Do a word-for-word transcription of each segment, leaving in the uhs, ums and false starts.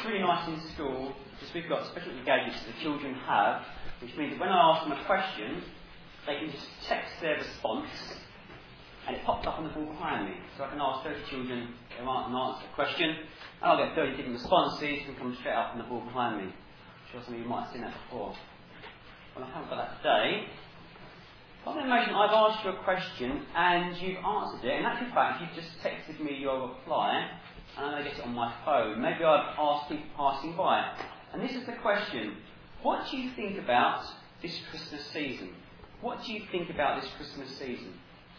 it's really nice in school because we've got special gadgets that the children have, which means that when I ask them a question, they can just text their response, and it pops up on the board behind me. So I can ask thirty children and answer a question, and I'll get thirty different responses and come straight up on the board behind me. I'm sure some of you might have seen that before. Well, I haven't got that today. But I imagine I've asked you a question and you've answered it. In actual fact, you've just texted me your reply, and I get it on my phone. Maybe I've asked people passing by. And this is the question. What do you think about this Christmas season? What do you think about this Christmas season?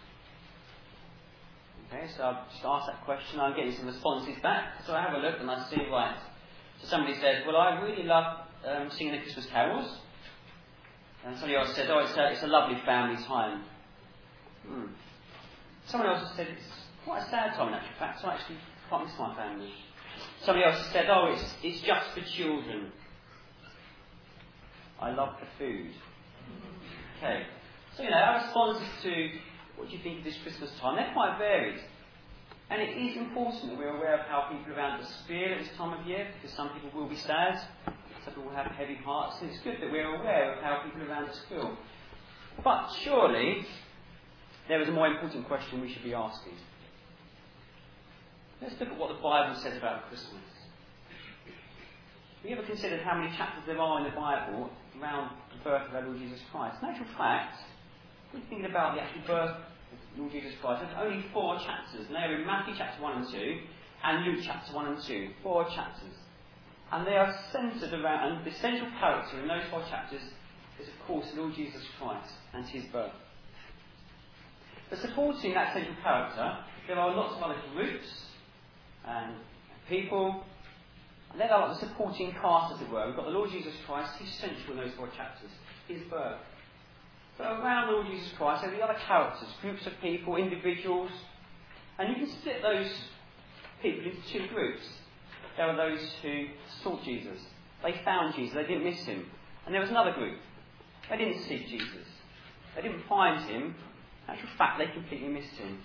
Okay, so I've just asked that question. I'm getting some responses back. So I have a look and I see, right. So somebody says, well, I really love um, singing the Christmas carols. And somebody else said, oh, it's a, it's a lovely family time. Hmm. Someone else has said, it's quite a sad time in actual fact, so I actually can't miss my family. Somebody else has said, oh, it's, it's just for children. I love the food. Okay. So, you know, our responses to what do you think of this Christmas time, they're quite varied. And it is important that we're aware of how people around us feel at this time of year, because some people will be sad, some people will have heavy hearts, and it's good that we're aware of how people around us feel. But surely, there is a more important question we should be asking. Let's look at what the Bible says about Christmas. Have you ever considered how many chapters there are in the Bible around the birth of our Lord Jesus Christ? In actual fact, if you're thinking about the actual birth of Lord Jesus Christ, there's only four chapters. And they are in Matthew chapter one and two, and Luke chapter one and two. Four chapters. And they are centred around, and the central character in those four chapters is, of course, Lord Jesus Christ and his birth. But supporting that central character, there are lots of other groups and people. And they're like the supporting cast, as it were. We've got the Lord Jesus Christ, he's central in those four chapters, his birth. But around the Lord Jesus Christ, there are the other characters, groups of people, individuals. And you can split those people into two groups. There are those who sought Jesus. They found Jesus, they didn't miss him. And there was another group. They didn't seek Jesus. They didn't find him. In actual fact, they completely missed him.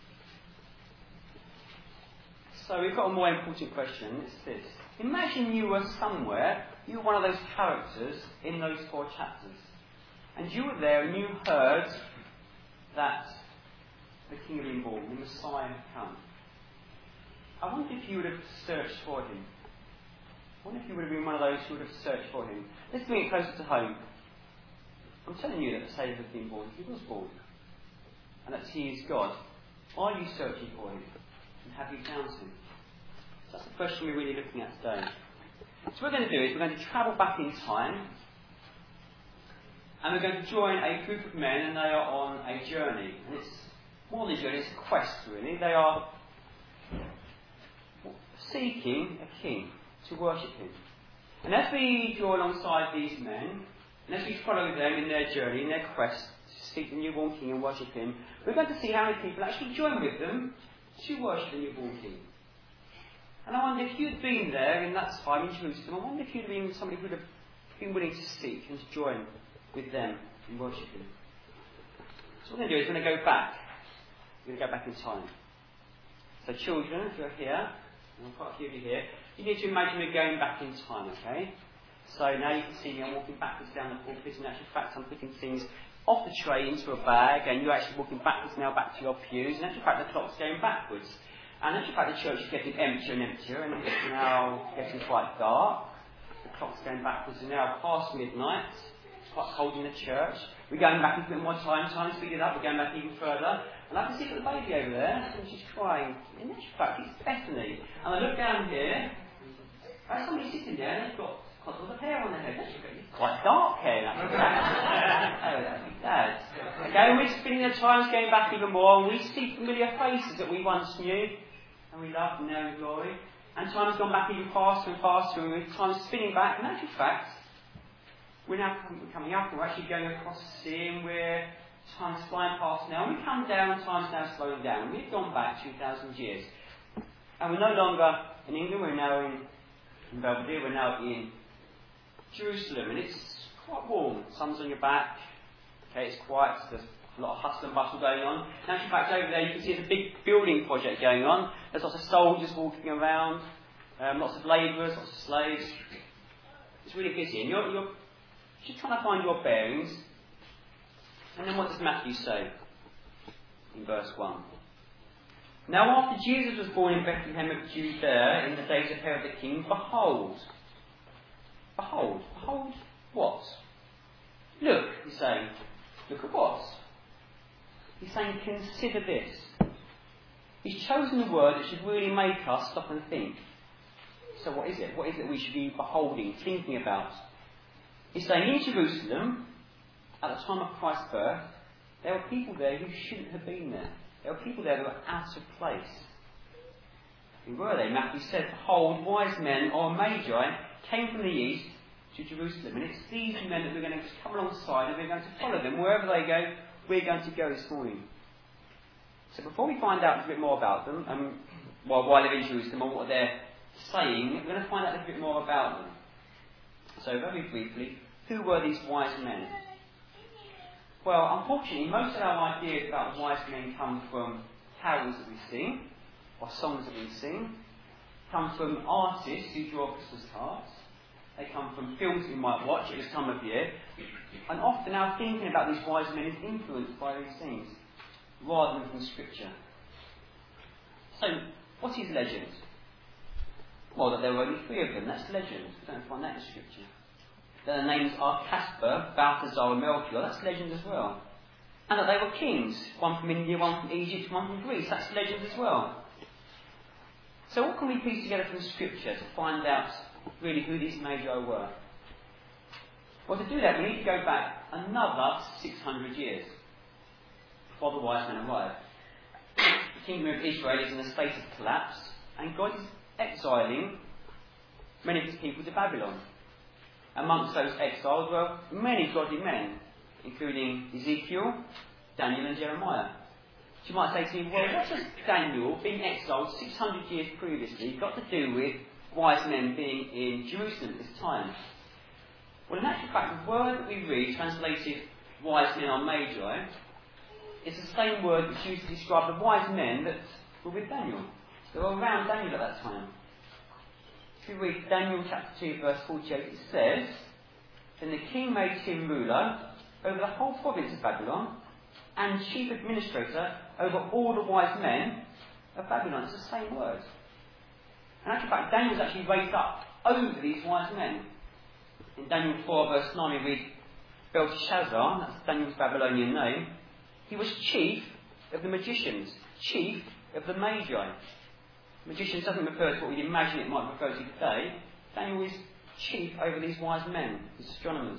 So we've got a more important question. It's this. Imagine you were somewhere, you were one of those characters in those four chapters. And you were there and you heard that the King had been born, the Messiah had come. I wonder if you would have searched for him. I wonder if you would have been one of those who would have searched for him. Let's bring it closer to home. I'm telling you that the Saviour has been born. He was born. And that he is God. Are you searching for him? And have you found him? So that's the question we're really looking at today. So what we're going to do is we're going to travel back in time. And we're going to join a group of men, and they are on a journey. And it's more than a journey, it's a quest, really. They are seeking a king to worship him. And as we draw alongside these men, and as we follow them in their journey, in their quest to seek the newborn king and worship him, we're going to see how many people actually join with them to worship the newborn king. And I wonder if you'd been there in that time in Jerusalem, I wonder if you'd been somebody who would have been willing to seek and to join with them in worshiping. So what we're going to do is we're going to go back. We're going to go back in time. So children, if you're here, and quite a few of you here, you need to imagine we're going back in time, okay? So now you can see me, I'm walking backwards down the pulpit, and in actual fact I'm putting things off the tray into a bag, and you're actually walking backwards now back to your pews, and in actual fact the clock's going backwards. And in actual fact the church is getting emptier and emptier, and it's now getting quite dark. The clock's going backwards, and now past midnight. Quite cold in the church. We're going back a bit more time, time speed it up, we're going back even further. And I can see the baby over there, and she's crying. In actual fact, it's Bethany. And I look down here, there's somebody sitting there, and they've got quite a lot of hair on their head. That's quite dark hair, in actual fact. Oh, that's my dad. Okay, and we're spinning the times, going back even more, and we see familiar faces that we once knew, and we loved and now in glory. And time's gone back even faster and faster, and we're time's spinning back. In actual fact, we're now coming up, and we're actually going across the sea, and we're time's flying past now. And we come down, and time's now slowing down. We've gone back two thousand years. And we're no longer in England, we're now in, in Belvedere, we're now in Jerusalem. And it's quite warm. The sun's on your back. Okay, it's quiet. There's a lot of hustle and bustle going on. And in fact, over there you can see there's a big building project going on. There's lots of soldiers walking around. Um, lots of labourers, lots of slaves. It's really busy. And you're, you're just trying to find your bearings. And then what does Matthew say in verse one? Now after Jesus was born in Bethlehem of Judea in the days of Herod the king, behold, behold, behold what? Look, he's saying, look at what? He's saying, consider this. He's chosen a word that should really make us stop and think. So what is it? What is it we should be beholding, thinking about? He's saying, in Jerusalem, at the time of Christ's birth, there were people there who shouldn't have been there. There were people there who were out of place. Who were they? Matthew said, behold, wise men or magi came from the east to Jerusalem. And it's these men that we're going to just come alongside and we're going to follow them. Wherever they go, we're going to go this morning. So before we find out a bit more about them, um, while, while they're in Jerusalem and what they're saying, we're going to find out a little bit more about them. So very briefly, who were these wise men? Well, unfortunately, most of our ideas about wise men come from carols that we sing, or songs that we sing, come from artists who draw Christmas cards, they come from films we might watch at this time of year, and often our thinking about these wise men is influenced by these things, rather than from Scripture. So, what is legend? Well, that there were only three of them, that's legend. We don't find that in Scripture. Their names are Caspar, Balthazar and Melchior, that's legend as well. And that they were kings, one from India, one from Egypt, one from Greece, that's legend as well. So what can we piece together from Scripture to find out really who these magi were? Well, to do that we need to go back another six hundred years before the wise men arrived. The kingdom of Israel is in a state of collapse, and God is exiling many of his people to Babylon. Amongst those exiles were many godly men, including Ezekiel, Daniel and Jeremiah. So you might say to me, well, what has Daniel, being exiled six hundred years previously, got to do with wise men being in Jerusalem at this time? Well, in actual fact, the word that we read, translated wise men or magi, is the same word that's used to describe the wise men that were with Daniel. They were around Daniel at that time. If you read Daniel chapter two, verse forty-eight, it says, then the king made him ruler over the whole province of Babylon and chief administrator over all the wise men of Babylon. It's the same word. In actual fact, Daniel was actually raised up over these wise men. In Daniel four, verse nine, we read Belteshazzar, that's Daniel's Babylonian name, he was chief of the magicians, chief of the magi. Magicians doesn't refer to what we'd imagine it might refer to today. Daniel is chief over these wise men, these astronomers.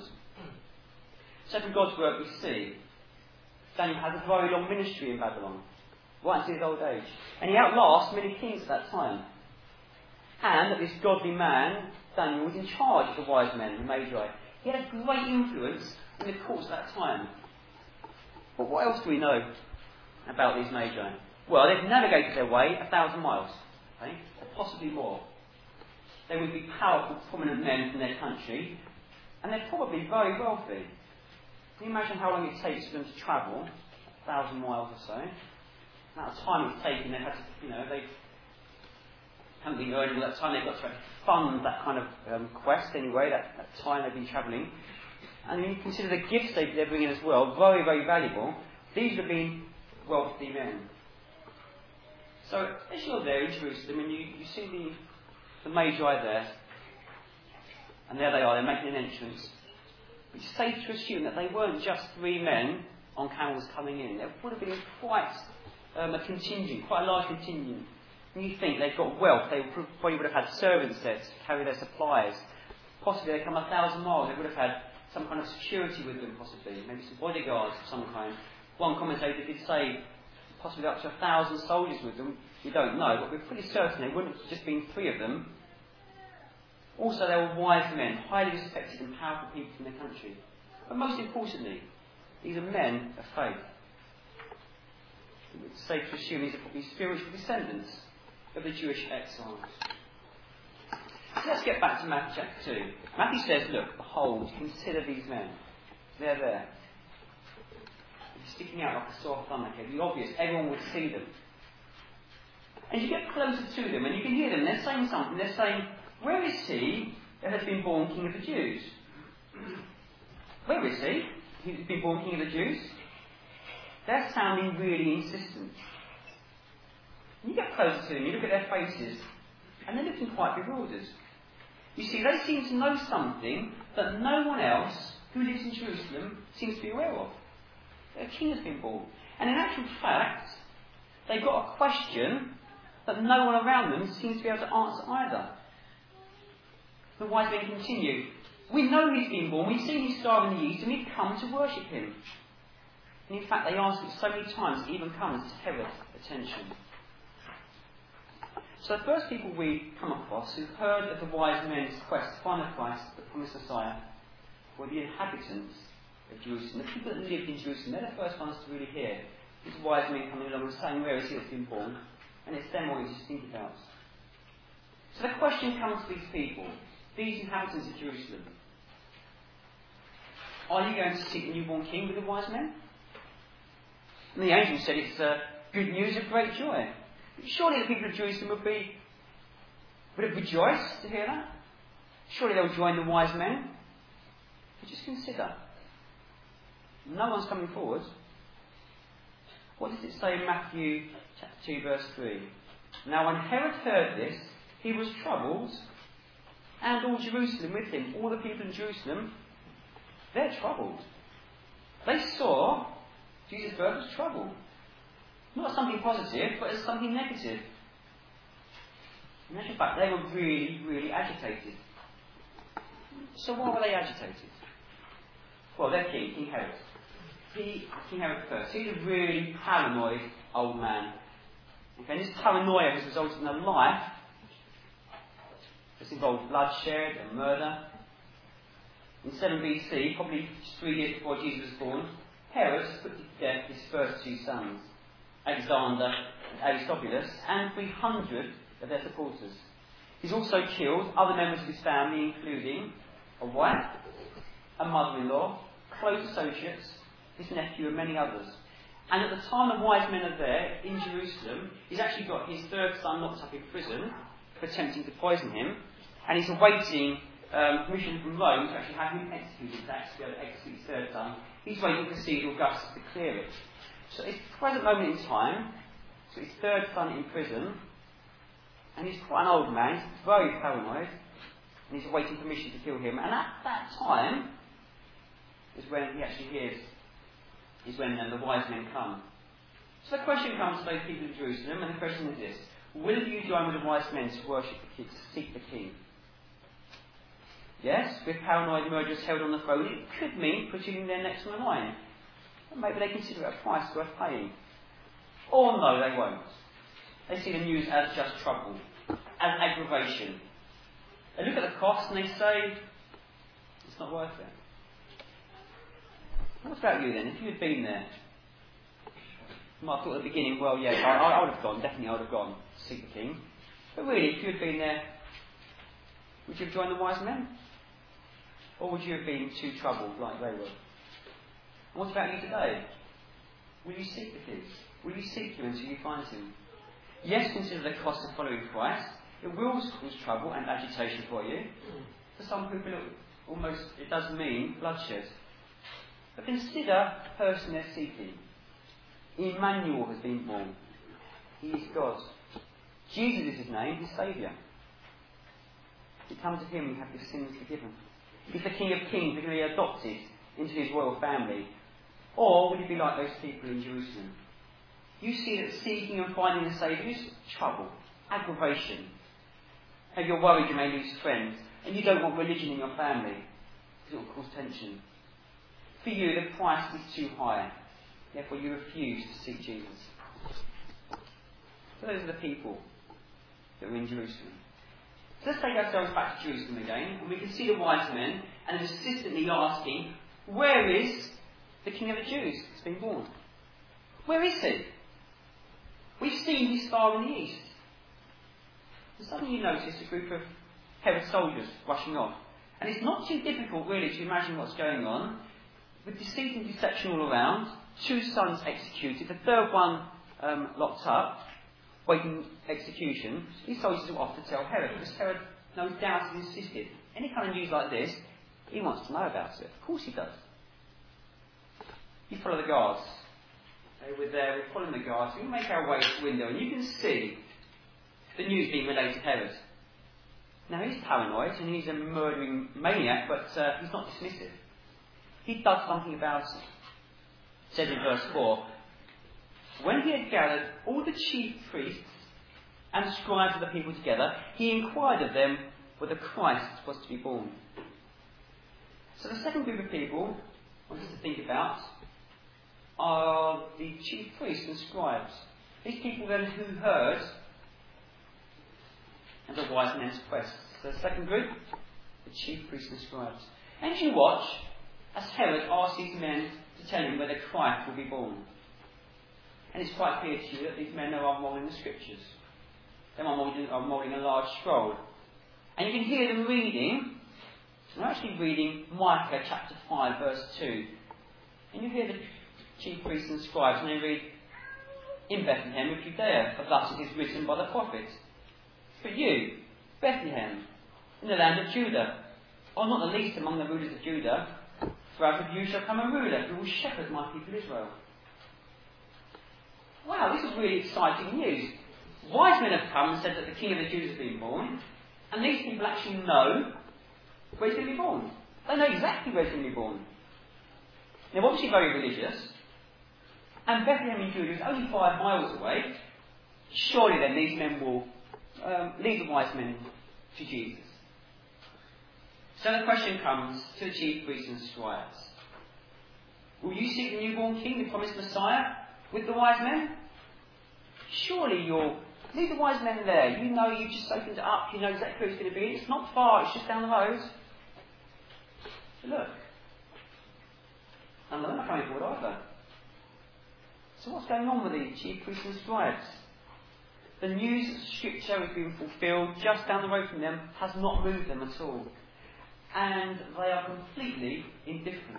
So from God's work we see Daniel has a very long ministry in Babylon, right into his old age. And he outlasts many kings at that time. And that this godly man, Daniel, was in charge of the wise men, the Magi. He had a great influence in the courts at that time. But what else do we know about these Magi? Well, they've navigated their way a thousand miles. Okay? Or possibly more. They would be powerful, prominent men from their country, and they're probably very wealthy. Can you imagine how long it takes for them to travel? A thousand miles or so. The amount of time it's taken, they've had to, you know, they haven't been earning all that time, they've got to fund that kind of um, quest anyway, that, that time they've been travelling. And then you consider the gifts they, they're bringing as well, very, very valuable. These have been wealthy men. So, as you're there in Jerusalem and you, you see the, the Magi there, and there they are, they're making an entrance, it's safe to assume that they weren't just three men on camels coming in. There would have been quite um, a contingent, quite a large contingent. And you think they've got wealth, they probably would have had servants there to carry their supplies. Possibly they come a thousand miles, they would have had some kind of security with them, possibly, maybe some bodyguards of some kind. One commentator did say possibly up to a thousand soldiers with them. We don't know, but we're pretty certain they wouldn't have just been three of them. Also, they were wise men, highly respected and powerful people in their country. But most importantly, these are men of faith. It's safe to assume these are probably spiritual descendants of the Jewish exiles. So let's get back to Matthew chapter two. Matthew says, look, behold, consider these men. They're there. They're sticking out like a sore thumb. Okay, the obvious, everyone would see them. And you get closer to them and you can hear them. They're saying something. They're saying, where is he that has been born King of the Jews? Where is he? He's been born King of the Jews? They're sounding really insistent. And you get closer to them, you look at their faces, and they're looking quite bewildered. You see, they seem to know something that no one else who lives in Jerusalem seems to be aware of. Their king has been born. And in actual fact, they've got a question that no one around them seems to be able to answer either. The wise men continue. We know he's been born, we've seen his star in the east, and we've come to worship him. And in fact, they ask it so many times, it even comes to Herod's attention. So the first people we come across who heard of the wise men's quest to find the Christ, the promised Messiah, were the inhabitants of Jerusalem. The people that lived in Jerusalem, they're the first ones to really hear these wise men coming along and saying, where is he that's been born? And it's them what we just think about. So the question comes to these people, these inhabitants of Jerusalem. Are you going to seek the newborn king with the wise men? And the angel said it's uh, good news of great joy. Surely the people of Jerusalem would be, would have rejoiced to hear that. Surely they'll join the wise men. But just consider, no one's coming forward. What does it say in Matthew chapter two, verse three? Now when Herod heard this, he was troubled, and all Jerusalem with him. All the people in Jerusalem, they're troubled. They saw Jesus' birth as trouble. Not something positive, but as something negative. In actual fact, they were really, really agitated. So why were they agitated? Well, their king, King Herod. He, King Herod first, he's a really paranoid old man. Okay, and this paranoia has resulted in a life that's involved bloodshed and murder. In seven B C, probably three years before Jesus was born, Herod put to death his first two sons, Alexander and Aristobulus, and three hundred of their supporters. He's also killed other members of his family, including a wife, a mother-in-law, close associates, his nephew, and many others. And at the time the wise men are there in Jerusalem, he's actually got his third son locked up in prison for attempting to poison him, and he's awaiting um, permission from Rome to actually have him executed, to actually be able to execute his third son. He's waiting for Caesar Augustus to clear it. So it's the present moment in time, so his third son in prison, and he's quite an old man, he's very paranoid, and he's awaiting permission to kill him. And at that time is when he actually hears, is when then the wise men come. So the question comes to those people in Jerusalem, and the question is this: will you join with the wise men to worship the king, to seek the king? Yes, with paranoid murderers held on the throne, it could mean putting their necks on the line. Maybe they consider it a price worth paying. Or no, they won't. They see the news as just trouble, as aggravation. They look at the cost and they say, it's not worth it. What about you then? If you had been there, you might have thought at the beginning, well, yeah, I, I would have gone, definitely I would have gone to seek the king. But really, if you had been there, would you have joined the wise men? Or would you have been too troubled like they were? And what about you today? Will you seek the king? Will you seek him until you find him? Yes, consider the cost of following Christ. It will cause trouble and agitation for you. For some people, it almost it does mean bloodshed. But consider the person they're seeking. Emmanuel has been born. He is God. Jesus is his name, his Saviour. You come to him and have your sins forgiven. He's the King of Kings, going to be adopted into his royal family. Or will you be like those people in Jerusalem? You see that seeking and finding a Saviour is trouble, aggravation. Maybe you're worried you may lose friends, and you don't want religion in your family, because it will cause tension. For you, the price is too high. Therefore, you refuse to seek Jesus. So those are the people that were in Jerusalem. So let's take ourselves back to Jerusalem again, and we can see the wise men, and insistently asking, where is the King of the Jews that's been born? Where is he? We've seen his star in the east. And suddenly you notice a group of Herod's soldiers rushing off. And it's not too difficult, really, to imagine what's going on. With deceit and deception all around, two sons executed, the third one um, locked up. waiting execution, these soldiers were off to tell Herod, because Herod, no doubt, has insisted. Any kind of news like this, he wants to know about it. Of course he does. You follow the guards. They were there, we're following the guards. We make our way to the window, and you can see the news being relayed to Herod. Now, he's paranoid, and he's a murdering maniac, but uh, he's not dismissive. He does something about it. It says in verse four, when he had gathered all the chief priests and scribes of the people together, he inquired of them whether Christ was to be born. So the second group of people I want us to think about are the chief priests and scribes. These people then who heard and the wise men's quest. So the second group, the chief priests and scribes. And as you watch, as Herod asks these men to tell him whether Christ will be born. And it's quite clear to you that these men are unrolling the scriptures. They are unrolling, unrolling a large scroll. And you can hear them reading. They're actually reading Micah chapter five, verse two. And you hear the chief priests and scribes, and they read, in Bethlehem of Judea, for thus it is written by the prophet. For you, Bethlehem, in the land of Judah, are not the least among the rulers of Judah, for out of you shall come a ruler who will shepherd my people Israel. Wow, this is really exciting news. Wise men have come and said that the King of the Jews has been born, and these people actually know where he's going to be born. They know exactly where he's going to be born. They're obviously very religious, and Bethlehem in Judah is only five miles away. Surely then these men will um, lead the wise men to Jesus. So the question comes to the chief priests and scribes. Will you seek the newborn king, the promised Messiah, with the wise men? Surely you'll leave the wise men there. You know, you've just opened it up. You know exactly where it's going to be. It's not far. It's just down the road. So look. And they're not coming forward either. So what's going on with the chief priests and scribes? The news that Scripture has been fulfilled just down the road from them has not moved them at all. And they are completely indifferent.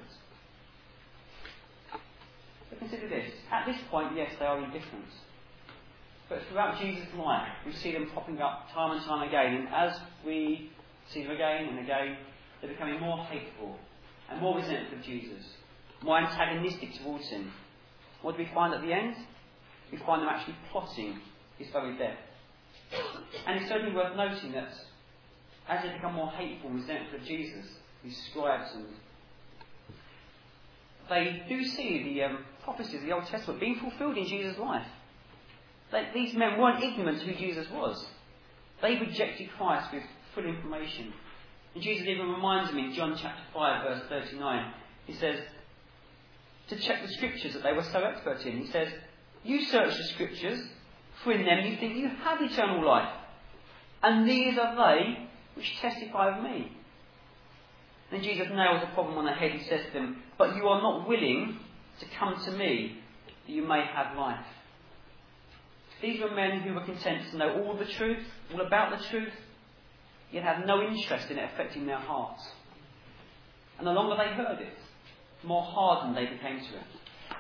But consider this. At this point, yes, they are indifferent. But throughout Jesus' life, we see them popping up time and time again. And as we see them again and again, they're becoming more hateful and more resentful of Jesus, more antagonistic towards him. What do we find at the end? We find them actually plotting his very death. And it's certainly worth noting that as they become more hateful and resentful of Jesus, these scribes, and they do see the um, prophecies of the Old Testament being fulfilled in Jesus' life. They, these men weren't ignorant who Jesus was. They rejected Christ with full information. And Jesus even reminds them in John chapter five, verse thirty-nine. He says, to check the scriptures that they were so expert in. He says, you search the scriptures, for in them you think you have eternal life. And these are they which testify of me. And Jesus nails the problem on the head. He says to them, but you are not willing to come to me, that you may have life. These were men who were content to know all the truth, all about the truth, yet had no interest in it affecting their hearts. And the longer they heard it, the more hardened they became to it.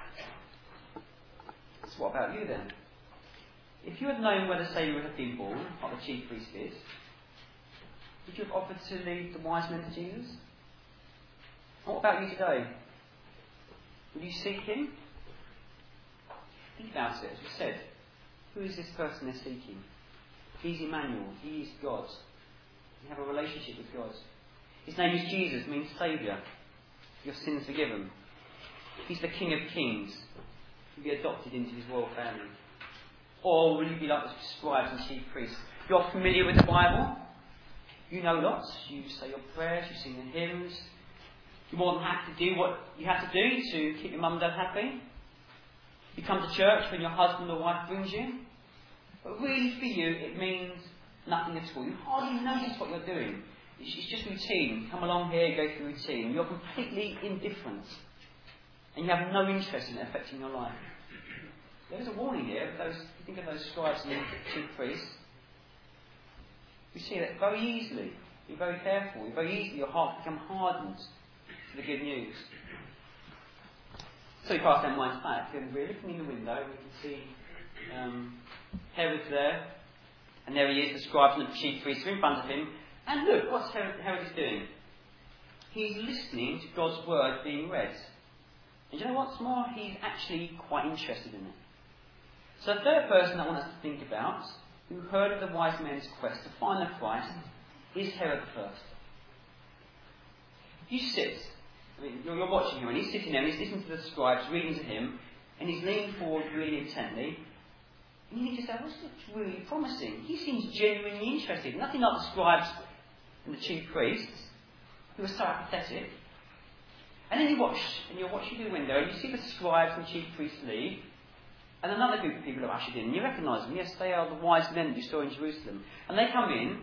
So what about you then? If you had known where the Saviour had been born, like the chief priest did, would you have offered to lead the wise men to Jesus? What about you today? Will you seek him? Think about it, as we said. Who is this person they're seeking? He's Emmanuel. He is God. You have a relationship with God. His name is Jesus, means Saviour. Your sins forgiven. He's the King of Kings. You'll be adopted into his royal family. Or will you be like the scribes and chief priests? You're familiar with the Bible. You know lots. You say your prayers. You sing the hymns. You more than have to do what you have to do to keep your mum and dad happy. You come to church when your husband or wife brings you. But really for you, it means nothing at all. You hardly notice what you're doing. It's, it's just routine. You come along here, you go through routine. You're completely indifferent. And you have no interest in it affecting your life. There is a warning here. Those, think of those scribes and chief priests. You see that very easily. Be very careful. Very easily your heart become hardened to the good news. So we cast our minds back, and we're looking in the window, and we can see um, Herod's there, and there he is, the scribes and the chief priests are in front of him, and look, what's Herod, Herod is doing? He's listening to God's word being read. And you know what's more? He's actually quite interested in it. So the third person I want us to think about, who heard of the wise men's quest to find the Christ, is Herod the first. You sit, I mean, you're, you're watching him, and he's sitting there, and he's listening to the scribes, reading to him, and he's leaning forward really intently. And you just say, well, this looks really promising. He seems genuinely interested. Nothing like the scribes and the chief priests, who are so apathetic. And then you watch, and you're watching through the window, and you see the scribes and chief priests leave, and another group of people are ushered in, and you recognise them. Yes, they are the wise men that you saw in Jerusalem. And they come in.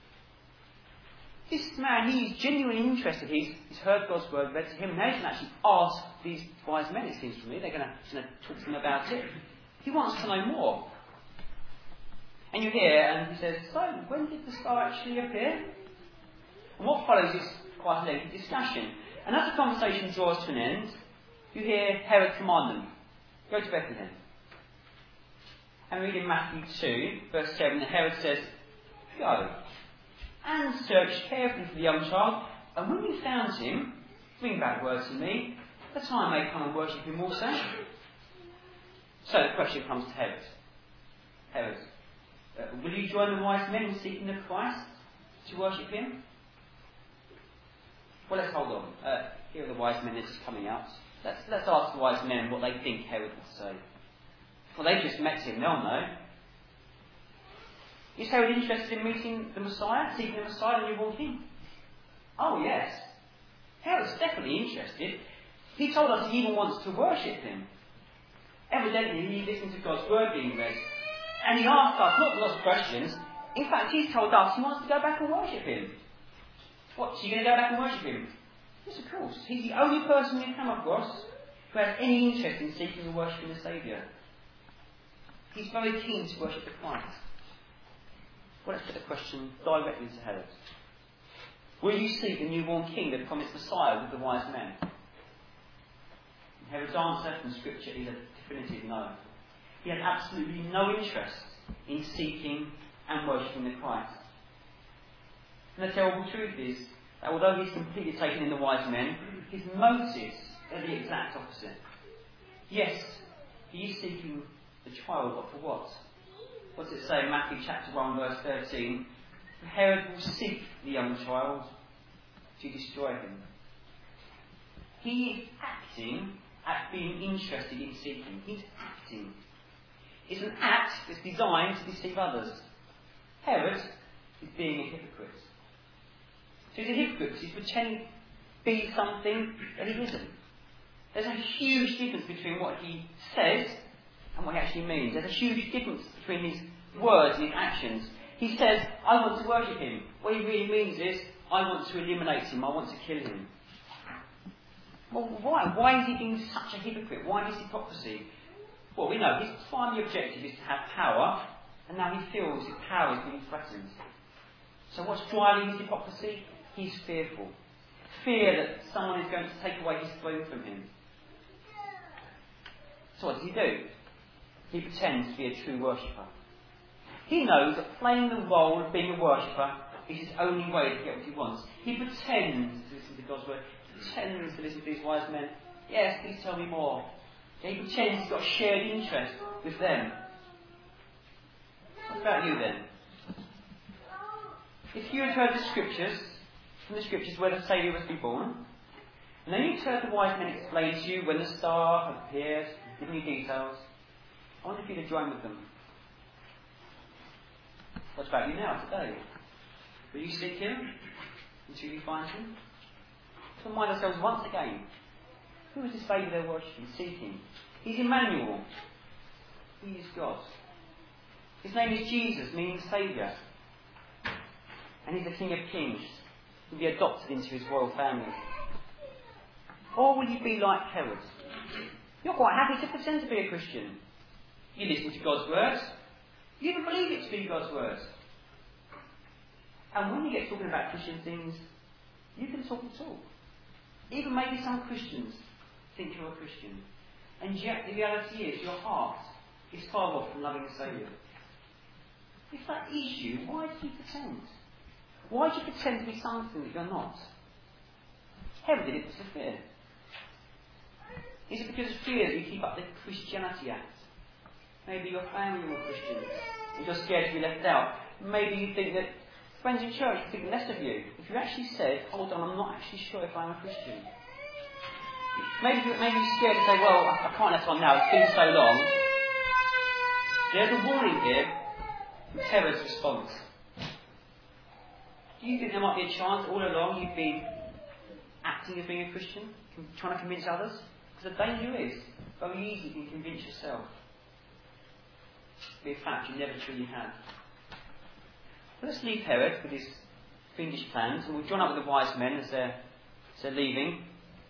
This man, he's genuinely interested. He's, he's heard God's word read to him. Now he can actually ask these wise men, it seems to me. They're going to, going to talk to him about it. He wants to know more. And you hear, and he says, so, when did the star actually appear? And what follows is quite a lengthy discussion. And as the conversation draws to an end, you hear Herod command them, go to Bethlehem. And read in Matthew two, verse seven, that Herod says, go and search carefully for the young child, and when you found him, bring back word to me, that I may come and worship him also. So the question comes to Herod. Herod, uh, will you join the wise men in seeking the Christ to worship him? Well, let's hold on. Uh, here are the wise men that are just coming out. Let's, let's ask the wise men what they think Herod would say. Well, they've just met him, they'll know. Is Herod interested in meeting the Messiah, seeking the Messiah, the newborn king? Oh, yes. Herod's definitely interested. He told us he even wants to worship him. Evidently, he listened to God's word being read. And he asked us not lots of questions. In fact, he's told us he wants to go back and worship him. What, so you're going to go back and worship him? Yes, of course. He's the only person we've come across who has any interest in seeking and worshipping the Saviour. He's very keen to worship the Christ. Well, let's put the question directly to Herod. Will you seek the newborn king, the promised Messiah, with the wise men? And Herod's answer from Scripture is a definitive no. He had absolutely no interest in seeking and worshipping the Christ. And the terrible truth is that although he's completely taken in the wise men, his motives are the exact opposite. Yes, he is seeking the child, but for what? What does it say in Matthew chapter one, verse thirteen? Herod will seek the young child to destroy him. He is acting at being interested in seeking. He's acting. It's an act that's designed to deceive others. Herod is being a hypocrite. So he's a hypocrite because he's pretending to be something that he isn't. There's a huge difference between what he says and what he actually means. There's a huge difference between his words and his actions. He says, I want to worship him. What he really means is, I want to eliminate him. I want to kill him. Well, why? Why is he being such a hypocrite? Why is hypocrisy? Well, we know his primary objective is to have power, and now he feels his power is being threatened. So what's driving his hypocrisy? He's fearful. Fear that someone is going to take away his throne from him. So what does he do? He pretends to be a true worshipper. He knows that playing the role of being a worshipper is his only way to get what he wants. He pretends to listen to God's word. He pretends to listen to these wise men. Yes, please tell me more. He pretends he's got a shared interest with them. What about you then? If you had heard the scriptures, from the scriptures where the Saviour was to be born, and then you heard the wise men explain to you when the star had appeared, given you details, I wonder if you'd have joined with them. What about you now, today? Will you seek him until you find him? To remind ourselves once again, who is this baby they're worshipping, seeking? He's Emmanuel. He is God. His name is Jesus, meaning Saviour. And he's the King of Kings. He'll be adopted into his royal family. Or will you be like Herod? You're quite happy to pretend to be a Christian. You listen to God's words. You even believe it to be God's words. And when you get talking about Christian things, you can talk the talk. Even maybe some Christians think you're a Christian. And yet the reality is your heart is far off from loving the Saviour. If that is you, why do you pretend? Why do you pretend to be something that you're not? Herod did it because of fear. Is it because of fear that you keep up the Christianity Act? Maybe your family are all Christians and you're scared to be left out. Maybe you think that friends in church think less of you. If you actually said, hold on, I'm not actually sure if I'm a Christian. Maybe, maybe you're scared to say, well, I, I can't let on now, it's been so long. There's a warning here from Herod's response. Do you think there might be a chance all along you've been acting as being a Christian, trying to convince others? Because the danger is, very easy you can convince yourself. But in fact, you never truly have. Well, let's leave Herod with his fiendish plans, and we'll join up with the wise men as they're, as they're leaving.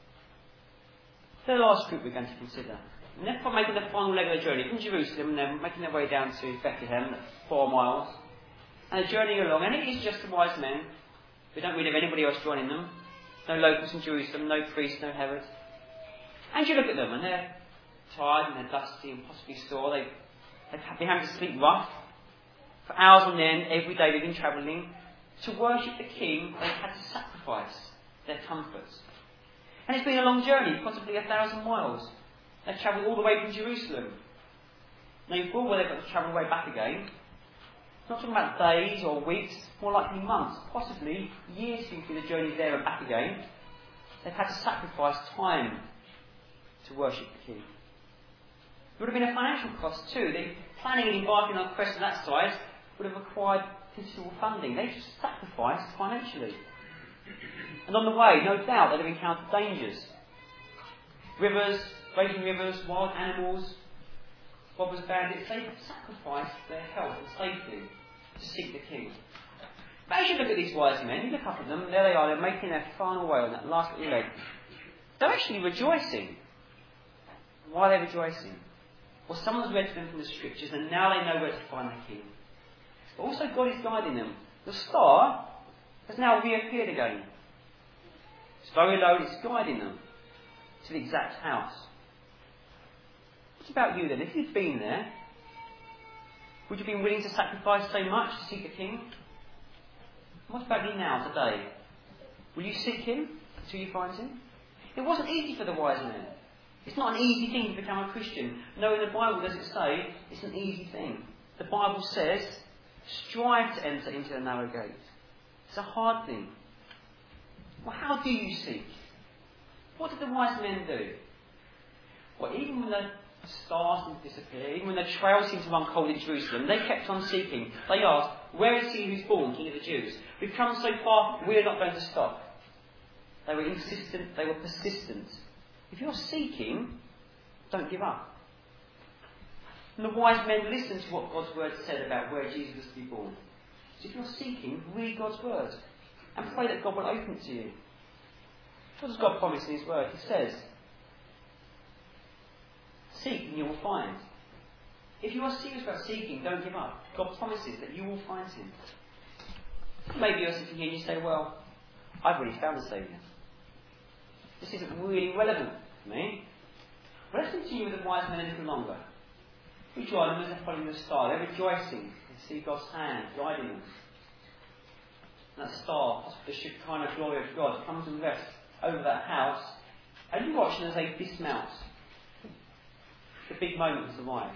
They're the last group we're going to consider. And they're making the final leg of the journey from Jerusalem, and they're making their way down to Bethlehem, four miles. And they're journeying along, and it is just the wise men. We don't really have anybody else joining them. No locals in Jerusalem, no priests, no Herod. And you look at them, and they're tired, and they're dusty, and possibly sore. They, they've been having to sleep rough. For hours on end, every day they've been travelling. To worship the King, they've had to sacrifice their comforts. And it's been a long journey, possibly a thousand miles. They've travelled all the way from Jerusalem. Now you've thought, well, they've got to travel way back again. It's not talking about days or weeks, more likely months, possibly years through the journey there and back again. They've had to sacrifice time to worship the King. It would have been a financial cost too. They planning and embarking on a quest of that size would have required considerable funding. They just sacrificed financially. And on the way, no doubt, they'd have encountered dangers. Rivers, raging rivers, wild animals, robbers, bandits. They sacrificed their health and safety to seek the King. But as you look at these wise men, you look up at them, there they are, they're making their final way on that last little leg. They're actually rejoicing. Why are they rejoicing? Well, someone's read to them from the Scriptures, and now they know where to find the King. But also God is guiding them. The star has now reappeared again. It's very low and it's guiding them to the exact house. What about you then? If you'd been there, would you have been willing to sacrifice so much to seek the King? What about you now, today? Will you seek Him until you find Him? It wasn't easy for the wise men. It's not an easy thing to become a Christian. No, in the Bible does it say it's an easy thing. The Bible says, strive to enter into the narrow gate. It's a hard thing. Well, how do you seek? What did the wise men do? Well, even when the stars seemed to disappear, even when the trail seemed to run cold in Jerusalem, they kept on seeking. They asked, where is he who's born, King of the Jews? We've come so far, we're not going to stop. They were insistent, they were persistent. If you're seeking, don't give up. And the wise men listened to what God's word said about where Jesus was to be born. So if you're seeking, read God's word and pray that God will open it to you. What does God promise in His word? He says, seek and you will find. If you are serious about seeking, don't give up. God promises that you will find Him. Maybe you're sitting here and you say, well, I've already found a Saviour. This isn't really relevant for me. Well, let's continue with the wise men a little longer. We join them as they're following the star. They're rejoicing. They see God's hand guiding them. And that star, the Shekinah glory of God, comes and rests over that house. And you watch them as they dismount. The big moment has arrived.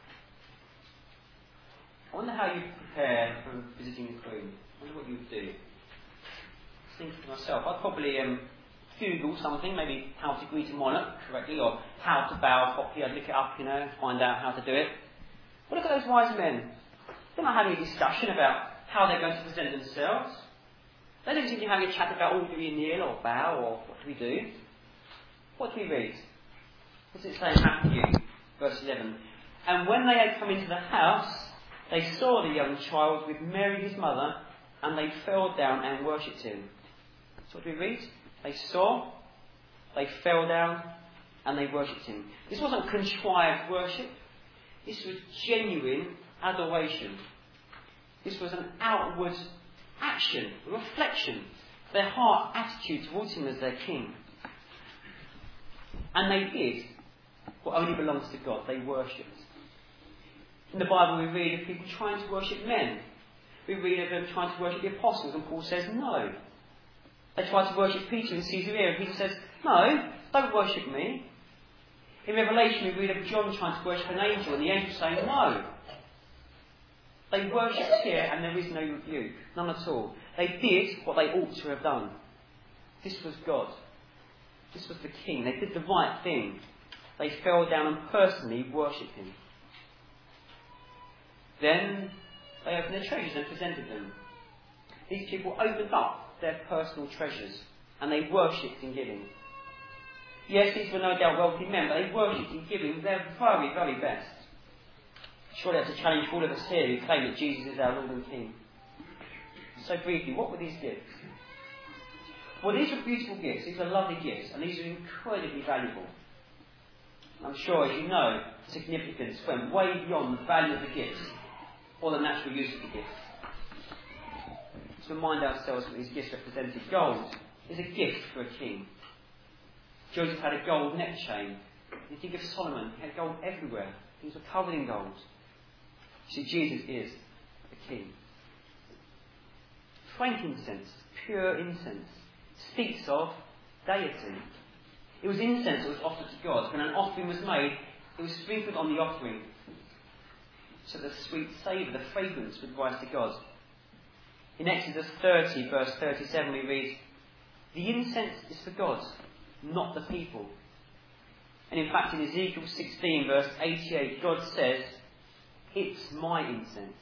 I wonder how you prepare for visiting the Queen. I wonder what you would do. I think to myself, I'd probably um, Google something, maybe how to greet a monarch correctly, or how to bow properly. I'd look it up, you know, find out how to do it. But look at those wise men. They're not having a discussion about how they're going to present themselves. They don't seem to be having a chat about, oh, do we kneel or bow, or what do we do? What do we read? What's it say in Matthew, verse eleven? And when they had come into the house, they saw the young child with Mary his mother, and they fell down and worshipped him. So what do we read? They saw, they fell down, and they worshipped him. This wasn't contrived worship. This was genuine adoration. This was an outward action, a reflection, their heart attitude towards him as their king. And they did what only belongs to God. They worshipped. In the Bible we read of people trying to worship men. We read of them trying to worship the apostles, and Paul says no. They try to worship Peter in Caesarea, and Peter says, no, don't worship me. In Revelation we read of John trying to worship an angel, and the angel saying no. They worshipped here, and there is no rebuke, none at all. They did what they ought to have done. This was God. This was the King. They did the right thing. They fell down and personally worshipped him. Then they opened their treasures and presented them. These people opened up their personal treasures, and they worshipped in giving. Yes, these were no doubt wealthy men, but they worshipped in giving their very, very best. Surely that's a challenge for all of us here who claim that Jesus is our Lord and King. So briefly, what were these gifts? Well, these were beautiful gifts. These are lovely gifts, and these are incredibly valuable. I'm sure, as you know, significance went way beyond the value of the gifts or the natural use of the gifts. To remind ourselves what these gifts represented. Gold is a gift for a king. Joseph had a gold neck chain. You think of Solomon, he had gold everywhere. Things were covered in gold. See, Jesus is a king. Frankincense, pure incense, speaks of deity. It was incense that was offered to God. When an offering was made, it was sprinkled on the offering, so the sweet savour, the fragrance would rise to God. In Exodus thirty, verse thirty-seven, we read, the incense is for God, not the people. And in fact, in Ezekiel sixteen, verse eighty-eight, God says, it's my incense.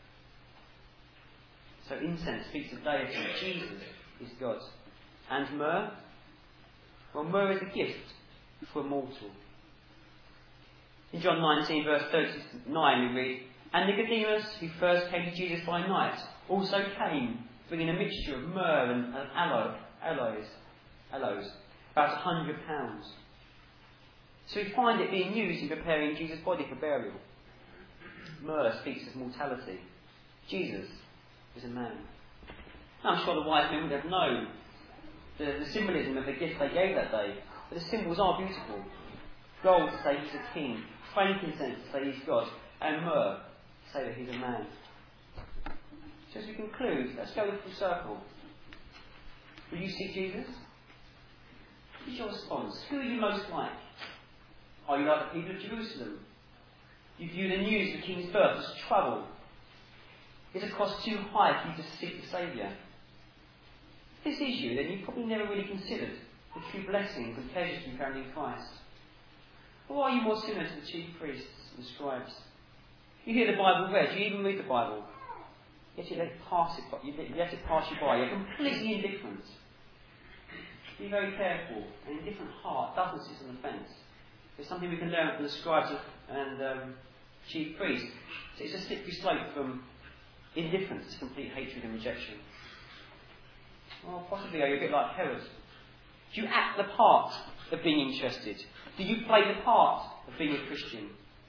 So incense speaks of deity. Jesus is God. And myrrh? Well, myrrh is a gift for a mortal. In John nineteen, verse thirty-nine, we read, and Nicodemus, who first came to Jesus by night, also came, bringing a mixture of myrrh and, and aloe, aloes, aloes, about a hundred pounds. So we find it being used in preparing Jesus' body for burial. Myrrh speaks of mortality. Jesus is a man. Now, I'm sure the wise men would have known the, the symbolism of the gift they gave that day, but the symbols are beautiful. Gold to say he's a king, frankincense to say he's God, and myrrh to say that he's a man. So as we conclude, let's go full circle. Will you seek Jesus? What is your response? Who are you most like? Are you like the people of Jerusalem? You view the news of the king's birth as trouble. Is the cost too high for you to seek the Saviour? If this is you, then you've probably never really considered the true blessings and pleasures to be found in Christ. Or are you more similar to the chief priests and scribes? You hear the Bible read, you even read the Bible, yet you let it pass it by, you let it pass you by. You're completely indifferent. Be very careful. An indifferent heart doesn't sit on the fence. There's something we can learn from the scribes and um, chief priests. So it's a slippery slope from indifference to complete hatred and rejection. Well, possibly are you a bit like Herod? Do you act the part of being interested? Do you play the part of being a Christian?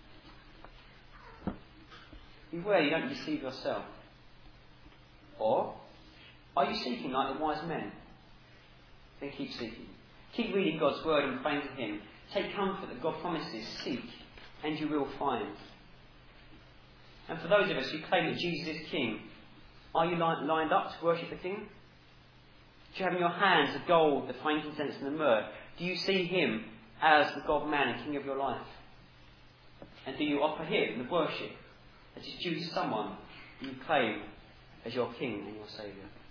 Beware you don't deceive yourself. Or, are you seeking like the wise men? Then keep seeking. Keep reading God's word and praying to him. Take comfort that God promises, seek, and you will find. And for those of us who claim that Jesus is King, are you li- lined up to worship the King? Do you have in your hands the gold, the frankincense and the myrrh? Do you see him as the God-man and King of your life? And do you offer him the worship that is due to someone who you claim as your King and your Saviour?